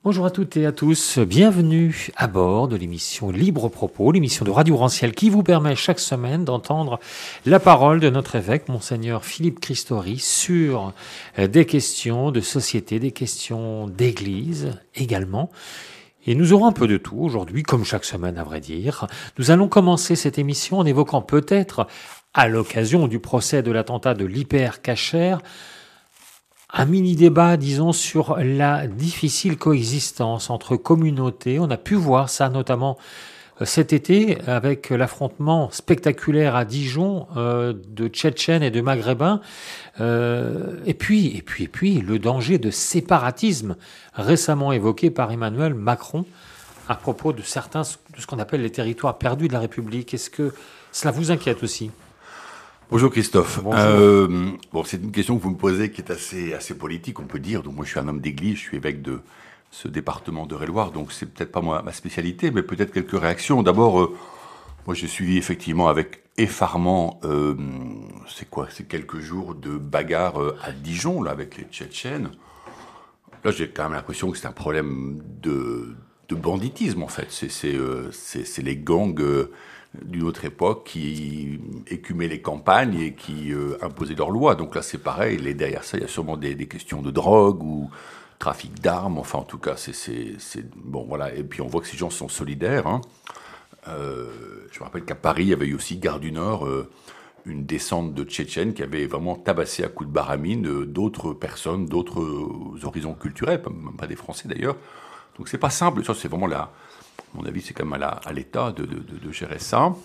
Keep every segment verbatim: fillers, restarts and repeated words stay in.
Bonjour à toutes et à tous, bienvenue à bord de l'émission Libre Propos, l'émission de Radio Ranciel qui vous permet chaque semaine d'entendre la parole de notre évêque, Monseigneur Philippe Christori, sur des questions de société, des questions d'église également. Et nous aurons un peu de tout aujourd'hui, comme chaque semaine à vrai dire. Nous allons commencer cette émission en évoquant peut-être, à l'occasion du procès de l'attentat de l'Hyper-Cacher, un mini-débat, disons, sur la difficile coexistence entre communautés. On a pu voir ça notamment cet été avec l'affrontement spectaculaire à Dijon euh, de Tchétchènes et de Maghrébins. Euh, et puis, et puis, et puis, le danger de séparatisme récemment évoqué par Emmanuel Macron à propos de certains, de ce qu'on appelle les territoires perdus de la République. Est-ce que cela vous inquiète aussi ? Bonjour Christophe. Bonjour. Euh, bon, c'est une question que vous me posez qui est assez, assez politique, on peut dire. Donc moi, je suis un homme d'église, je suis évêque de ce département d'Eure-et-Loir, donc c'est peut-être pas moi, ma spécialité, mais peut-être quelques réactions. D'abord, euh, moi, j'ai suivi effectivement avec effarement, euh, c'est quoi, c'est quelques jours de bagarre euh, à Dijon, là, avec les Tchétchènes. Là, j'ai quand même l'impression que c'est un problème de, de banditisme, en fait. C'est, c'est, euh, c'est, c'est les gangs euh, d'une autre époque qui écumaient les campagnes et qui euh, imposaient leurs lois. Donc là, c'est pareil. Les, derrière ça, il y a sûrement des, des questions de drogue ou trafic d'armes. Enfin, en tout cas, c'est, c'est, c'est bon, voilà. Et puis on voit que ces gens sont solidaires. Hein. Euh, je me rappelle qu'à Paris, il y avait eu aussi Gare du Nord, euh, une descente de Tchétchènes qui avait vraiment tabassé à coups de baramine euh, d'autres personnes, d'autres euh, horizons culturels, même pas des Français d'ailleurs. Donc c'est pas simple. Ça, c'est vraiment la. À mon avis, c'est quand même à, la, à l'État de, de, de, de gérer ça.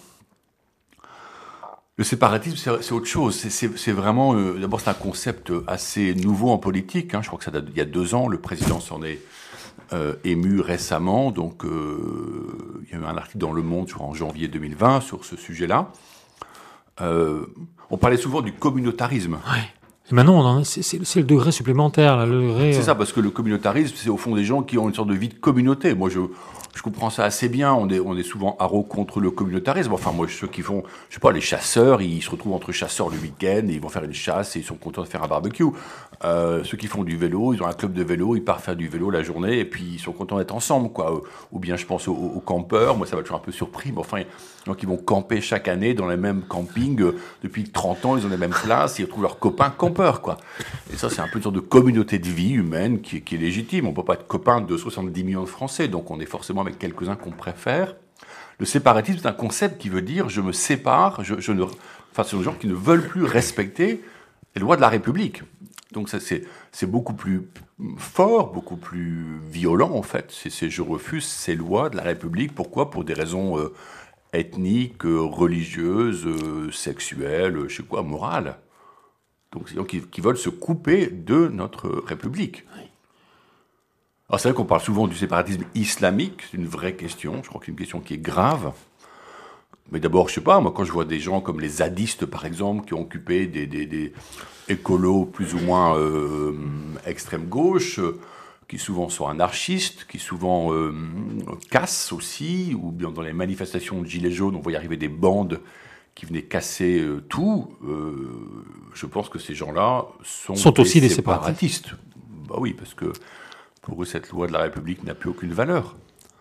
Le séparatisme, c'est, c'est autre chose. C'est, c'est, c'est vraiment, euh, d'abord, c'est un concept assez nouveau en politique. Hein. Je crois que ça date d'il y a deux ans. Le président s'en est euh, ému récemment. Donc, euh, il y a eu un article dans Le Monde, je crois, en janvier deux mille vingt sur ce sujet-là. Euh, on parlait souvent du communautarisme. Ouais. Et maintenant, on en a, c'est, c'est, c'est le degré supplémentaire, là, le degré. C'est ça, parce que le communautarisme, c'est au fond des gens qui ont une sorte de vie de communauté. Moi, je, je comprends ça assez bien. On est, on est souvent haro contre le communautarisme. Enfin, moi, ceux qui font, je sais pas, les chasseurs, ils se retrouvent entre chasseurs le week-end, et ils vont faire une chasse et ils sont contents de faire un barbecue. Euh, ceux qui font du vélo, ils ont un club de vélo, ils partent faire du vélo la journée et puis ils sont contents d'être ensemble, quoi. Ou bien, je pense aux, aux campeurs. Moi, ça m'a toujours un peu surpris, mais enfin, donc ils vont camper chaque année dans les mêmes campings euh, depuis trente ans, ils ont les mêmes places, ils retrouvent leurs copains campeurs, quoi. Et ça, c'est un peu une sorte de communauté de vie humaine qui, qui est légitime. On peut pas être copain de soixante-dix millions de Français, donc on est forcément avec quelques-uns qu'on préfère. Le séparatisme, c'est un concept qui veut dire je me sépare, je, je ne, enfin, ce sont des gens qui ne veulent plus respecter les lois de la République. Donc ça, c'est, c'est beaucoup plus fort, beaucoup plus violent, en fait. C'est, c'est je refuse ces lois de la République. Pourquoi ? Pour des raisons euh, ethniques, euh, religieuses, euh, sexuelles, euh, je sais quoi, morales. Donc c'est des gens qui, qui veulent se couper de notre République. Alors c'est vrai qu'on parle souvent du séparatisme islamique, c'est une vraie question, je crois que c'est une question qui est grave. Mais d'abord, je sais pas, moi quand je vois des gens comme les zadistes par exemple, qui ont occupé des, des, des écolos plus ou moins euh, extrême gauche, euh, qui souvent sont anarchistes, qui souvent euh, cassent aussi, ou bien dans les manifestations de Gilets jaunes, on voit y arriver des bandes qui venaient casser euh, tout, euh, je pense que ces gens-là sont, sont des aussi des séparatistes. séparatistes. Bah oui, parce que pour eux, cette loi de la République n'a plus aucune valeur.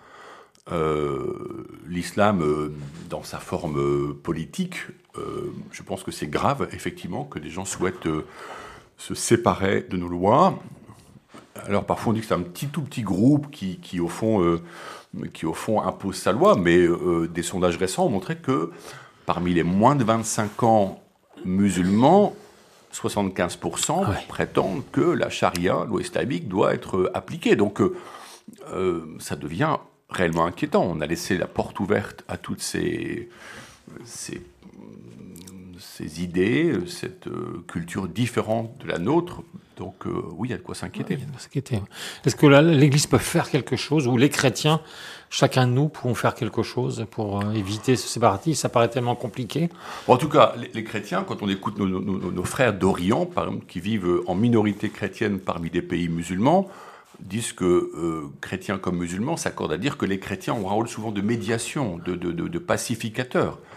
Euh, l'islam, euh, dans sa forme euh, politique, euh, je pense que c'est grave, effectivement, que des gens souhaitent euh, se séparer de nos lois. Alors parfois on dit que c'est un petit tout petit groupe qui, qui au fond, euh, qui au fond impose sa loi, mais euh, des sondages récents ont montré que parmi les moins de vingt-cinq ans musulmans, soixante-quinze pour cent Ah ouais. prétendent que la charia, loi islamique, doit être appliquée. Donc euh, euh, ça devient réellement inquiétant. On a laissé la porte ouverte à toutes ces, ces, ces idées, cette euh, culture différente de la nôtre. Donc euh, oui, il y a de quoi s'inquiéter. Ouais, il y a de quoi s'inquiéter. Est-ce que là, l'Église peut faire quelque chose, ou les chrétiens, chacun de nous, pouvons faire quelque chose pour euh, éviter ce séparatisme ? Ça paraît tellement compliqué. Bon, en tout cas, les, les chrétiens, quand on écoute nos, nos, nos, nos frères d'Orient, par exemple, qui vivent en minorité chrétienne parmi des pays musulmans, disent que euh, chrétiens comme musulmans s'accordent à dire que les chrétiens ont un rôle souvent de médiation, de, de, de, de pacificateur.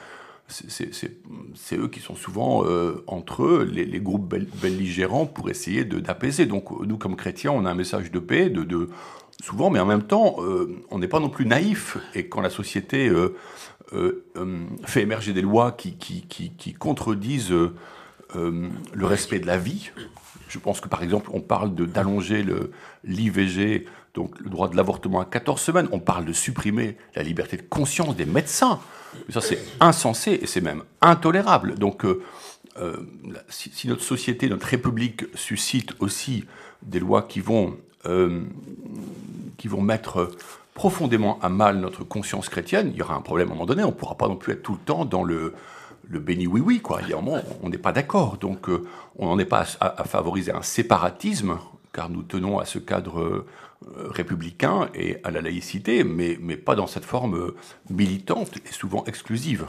c'est, c'est, c'est, c'est eux qui sont souvent euh, entre eux, les, les groupes belligérants, pour essayer de, d'apaiser. Donc nous, comme chrétiens, on a un message de paix, de, de souvent, mais en même temps, euh, on n'est pas non plus naïf. Et quand la société euh, euh, euh, fait émerger des lois qui, qui, qui, qui contredisent euh, euh, le respect de la vie, je pense que par exemple, on parle de, d'allonger le, l'I V G, donc le droit de l'avortement à quatorze semaines, on parle de supprimer la liberté de conscience des médecins. Ça, c'est insensé et c'est même intolérable. Donc, euh, euh, si, si notre société, notre République suscite aussi des lois qui vont... Euh, qui vont mettre profondément à mal notre conscience chrétienne, il y aura un problème à un moment donné. On ne pourra pas non plus être tout le temps dans le, le béni oui-oui, quoi. Il y a un moment, on n'est pas d'accord. Donc, euh, on n'en est pas à, à favoriser un séparatisme, car nous tenons à ce cadre euh, républicain et à la laïcité, mais, mais pas dans cette forme euh, militante et souvent exclusive.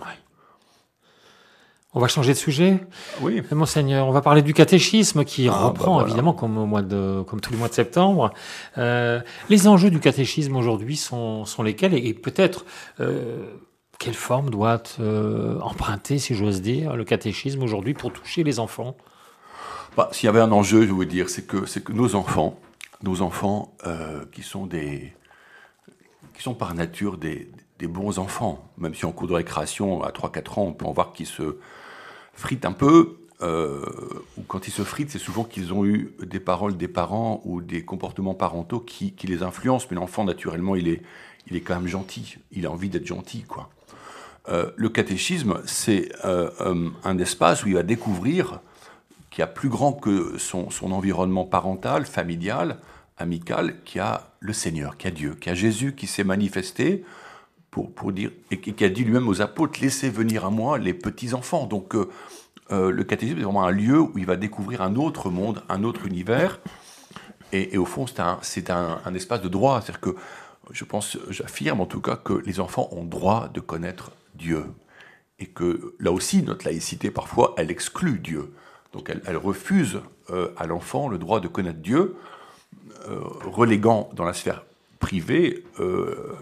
On va changer de sujet. Oui. Monseigneur, on va parler du catéchisme qui Ah, reprend bah voilà. évidemment comme au mois de, comme tous les mois de septembre. Euh, les enjeux du catéchisme aujourd'hui sont, sont lesquels et, et peut-être euh, quelle forme doit euh, emprunter, si j'ose dire, le catéchisme aujourd'hui pour toucher les enfants? Bah, s'il y avait un enjeu, je veux dire, c'est que c'est que nos enfants, nos enfants euh, qui sont des, qui sont par nature des, des bons enfants, même si en cours de récréation à trois quatre ans, on peut en voir qui se fritent un peu, euh, ou quand ils se fritent, c'est souvent qu'ils ont eu des paroles des parents ou des comportements parentaux qui, qui les influencent. Mais l'enfant, naturellement, il est, il est quand même gentil. Il a envie d'être gentil, quoi. Euh, le catéchisme, c'est euh, euh, un espace où il va découvrir qu'il y a plus grand que son, son environnement parental, familial, amical, qu'il y a le Seigneur, qu'il y a Dieu, qu'il y a Jésus qui s'est manifesté pour, pour dire, et qui a dit lui-même aux apôtres, laissez venir à moi les petits-enfants. Donc euh, euh, le catéchisme est vraiment un lieu où il va découvrir un autre monde, un autre univers, et, et au fond c'est, un, c'est un, un espace de droit. C'est-à-dire que je pense, j'affirme en tout cas que les enfants ont droit de connaître Dieu, et que là aussi notre laïcité parfois elle exclut Dieu. Donc elle, elle refuse euh, à l'enfant le droit de connaître Dieu, euh, reléguant dans la sphère privée euh,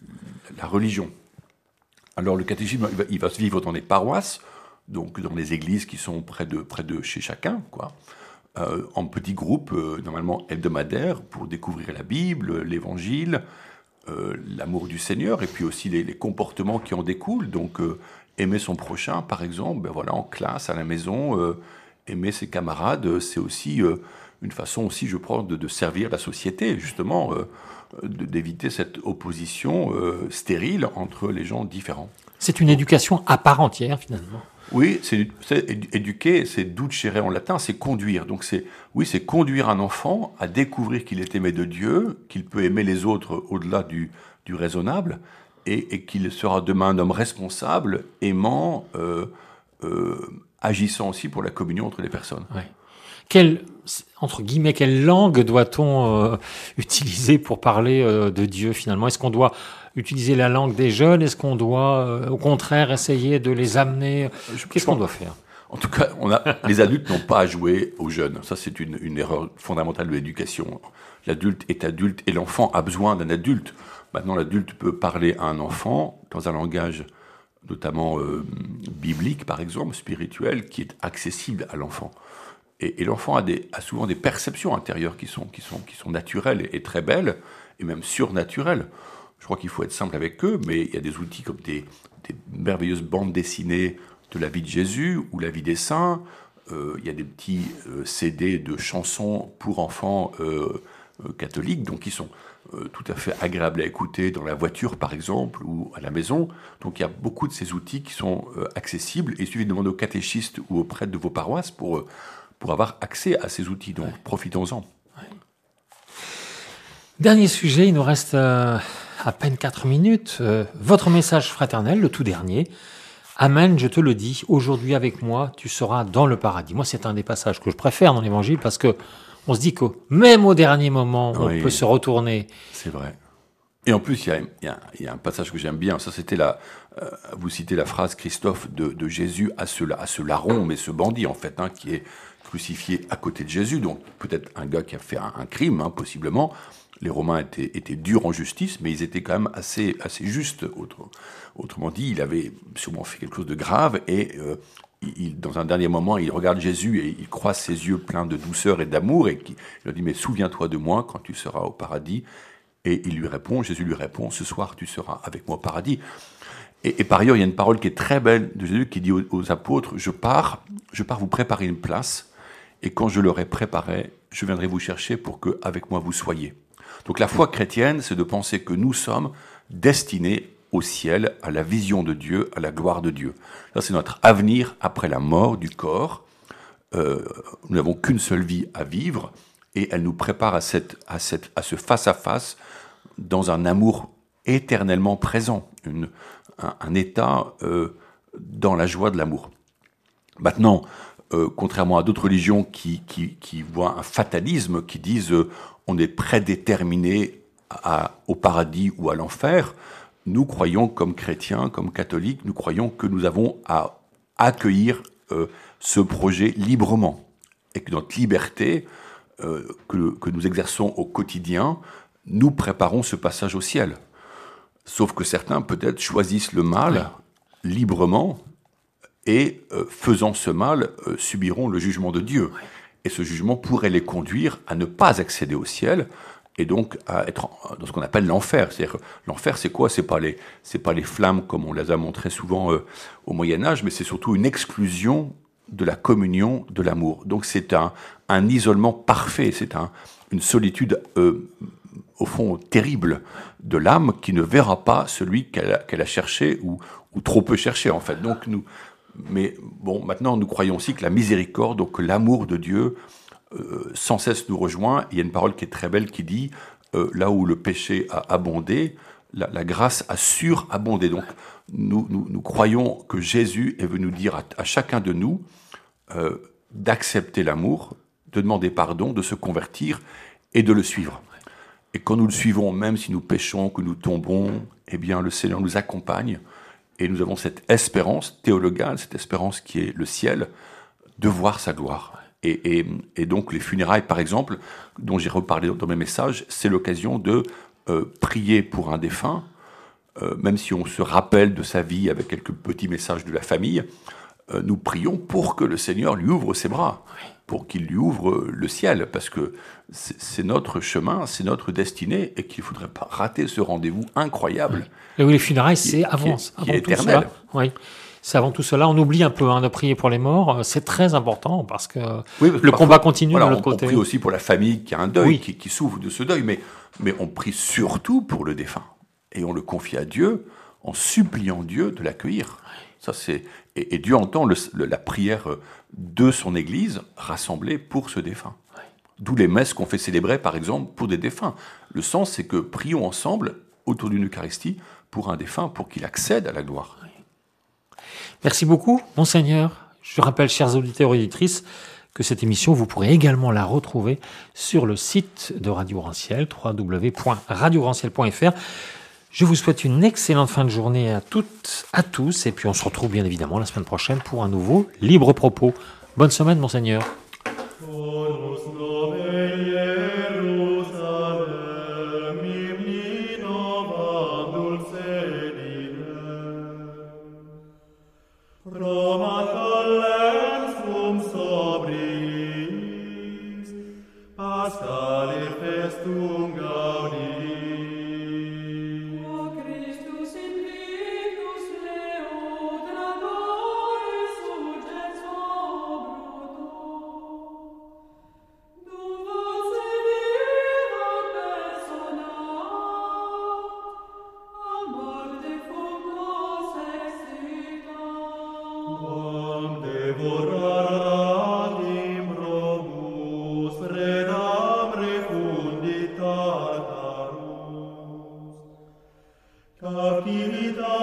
la religion. Alors le catéchisme, il va, il va se vivre dans les paroisses, donc dans les églises qui sont près de, près de chez chacun, quoi, euh, en petits groupes, euh, normalement hebdomadaires, pour découvrir la Bible, l'Évangile, euh, l'amour du Seigneur, et puis aussi les, les comportements qui en découlent. Donc euh, aimer son prochain, par exemple, ben voilà, en classe, à la maison, euh, aimer ses camarades, c'est aussi euh, une façon aussi, je crois, de, de servir la société, justement, euh, de, d'éviter cette opposition euh, stérile entre les gens différents. C'est une éducation à part entière, finalement. Oui, c'est, c'est éduquer, c'est ducere en latin, c'est conduire. Donc c'est, oui, c'est conduire un enfant à découvrir qu'il est aimé de Dieu, qu'il peut aimer les autres au-delà du, du raisonnable, et, et qu'il sera demain un homme responsable, aimant, euh, euh, agissant aussi pour la communion entre les personnes. Ouais. Quelle, entre guillemets, quelle langue doit-on euh, utiliser pour parler euh, de Dieu, finalement? Est-ce qu'on doit utiliser la langue des jeunes? Est-ce qu'on doit, euh, au contraire, essayer de les amener? Qu'est-ce qu'on doit faire? En tout cas, on a, les adultes n'ont pas à jouer aux jeunes. Ça, c'est une, une erreur fondamentale de l'éducation. L'adulte est adulte et l'enfant a besoin d'un adulte. Maintenant, l'adulte peut parler à un enfant dans un langage notamment euh, biblique, par exemple, spirituel, qui est accessible à l'enfant. Et, et l'enfant a, des, a souvent des perceptions intérieures qui sont, qui sont, qui sont naturelles et, et très belles, et même surnaturelles. Je crois qu'il faut être simple avec eux, mais il y a des outils comme des, des merveilleuses bandes dessinées de la vie de Jésus ou la vie des saints. Euh, il y a des petits euh, C D de chansons pour enfants euh, euh, catholiques, donc qui sont euh, tout à fait agréables à écouter dans la voiture, par exemple, ou à la maison. Donc il y a beaucoup de ces outils qui sont euh, accessibles, et il suffit de demander aux catéchistes ou aux prêtres de vos paroisses pour, euh, pour avoir accès à ces outils. Donc ouais. Profitons-en. Ouais. Dernier sujet, il nous reste euh, à peine quatre minutes. Euh, votre message fraternel, le tout dernier. Amen, je te le dis, aujourd'hui avec moi, tu seras dans le paradis. Moi, c'est un des passages que je préfère dans l'Évangile parce que on se dit que même au dernier moment, on oui, peut se retourner. C'est vrai. Et en plus, il y a, il y a, il y a un passage que j'aime bien. Ça, c'était la, euh, vous citez la phrase, Christophe, de, de Jésus à ce, à ce larron, mais ce bandit, en fait, hein, qui est crucifié à côté de Jésus. Donc, peut-être un gars qui a fait un, un crime, hein, possiblement. Les Romains étaient, étaient durs en justice, mais ils étaient quand même assez, assez justes. Autre, autrement dit, il avait sûrement fait quelque chose de grave, et euh, il, dans un dernier moment, il regarde Jésus et il croise ses yeux pleins de douceur et d'amour, et il lui dit « Mais souviens-toi de moi quand tu seras au paradis ». Et il lui répond, Jésus lui répond « Ce soir, tu seras avec moi au paradis ». Et, et par ailleurs, il y a une parole qui est très belle de Jésus qui dit aux, aux apôtres « Je pars, je pars vous préparer une place, et quand je l'aurai préparée, je viendrai vous chercher pour que avec moi vous soyez ». Donc la foi chrétienne, c'est de penser que nous sommes destinés au ciel, à la vision de Dieu, à la gloire de Dieu. Ça, c'est notre avenir après la mort du corps. Euh, nous n'avons qu'une seule vie à vivre, et elle nous prépare à, cette, à, cette, à ce face-à-face dans un amour éternellement présent, une, un, un état euh, dans la joie de l'amour. Maintenant, euh, contrairement à d'autres religions qui, qui, qui voient un fatalisme, qui disent euh, on est prédéterminé à, au paradis ou à l'enfer, nous croyons, comme chrétiens, comme catholiques, nous croyons que nous avons à accueillir euh, ce projet librement, et que notre liberté euh, que, que nous exerçons au quotidien, nous préparons ce passage au ciel. Sauf que certains, peut-être, choisissent le mal oui. librement, et euh, faisant ce mal, euh, subiront le jugement de Dieu. Oui. Et ce jugement pourrait les conduire à ne pas accéder au ciel, et donc à être dans ce qu'on appelle l'enfer. C'est-à-dire, l'enfer, c'est quoi ? C'est pas les, c'est pas les flammes comme on les a montrées souvent euh, au Moyen-Âge, mais c'est surtout une exclusion de la communion, de l'amour. Donc c'est un, un isolement parfait, c'est un, une solitude, euh, au fond, terrible de l'âme qui ne verra pas celui qu'elle a, qu'elle a cherché, ou, ou trop peu cherché, en fait. Donc nous, mais bon, maintenant, nous croyons aussi que la miséricorde, donc que l'amour de Dieu, Euh, sans cesse nous rejoint. Il y a une parole qui est très belle qui dit euh, là où le péché a abondé, la, la grâce a surabondé. Donc nous, nous, nous croyons que Jésus est venu dire à, à chacun de nous euh, d'accepter l'amour, de demander pardon, de se convertir et de le suivre. Et quand nous le suivons, même si nous péchons, que nous tombons, eh bien le Seigneur nous accompagne, et nous avons cette espérance théologale, cette espérance qui est le ciel, de voir sa gloire. Et, et, et donc les funérailles, par exemple, dont j'ai reparlé dans mes messages, c'est l'occasion de euh, prier pour un défunt, euh, même si on se rappelle de sa vie avec quelques petits messages de la famille, euh, nous prions pour que le Seigneur lui ouvre ses bras, pour qu'il lui ouvre le ciel, parce que c'est, c'est notre chemin, c'est notre destinée, et qu'il ne faudrait pas rater ce rendez-vous incroyable. Et oui, les funérailles, c'est avant, qui est, avant qui est tout éternel. cela. Oui. C'est avant tout cela. On oublie un peu hein, de prier pour les morts. C'est très important parce que oui, parce le que combat continue voilà, de l'autre on, côté. On prie aussi pour la famille qui a un deuil, oui. qui, qui souffre de ce deuil, mais, mais on prie surtout pour le défunt. Et on le confie à Dieu en suppliant Dieu de l'accueillir. Ça, c'est, et, et Dieu entend le, le, la prière de son Église rassemblée pour ce défunt. Oui. D'où les messes qu'on fait célébrer, par exemple, pour des défunts. Le sens, c'est que prions ensemble autour d'une Eucharistie pour un défunt, pour qu'il accède à la gloire. Oui. Merci beaucoup, Monseigneur. Je rappelle, chers auditeurs et auditrices, que cette émission, vous pourrez également la retrouver sur le site de Radio Ranciel, w w w point radio ranciel point f r. Je vous souhaite une excellente fin de journée à toutes, à tous, et puis on se retrouve bien évidemment la semaine prochaine pour un nouveau Libre Propos. Bonne semaine, Monseigneur. Captività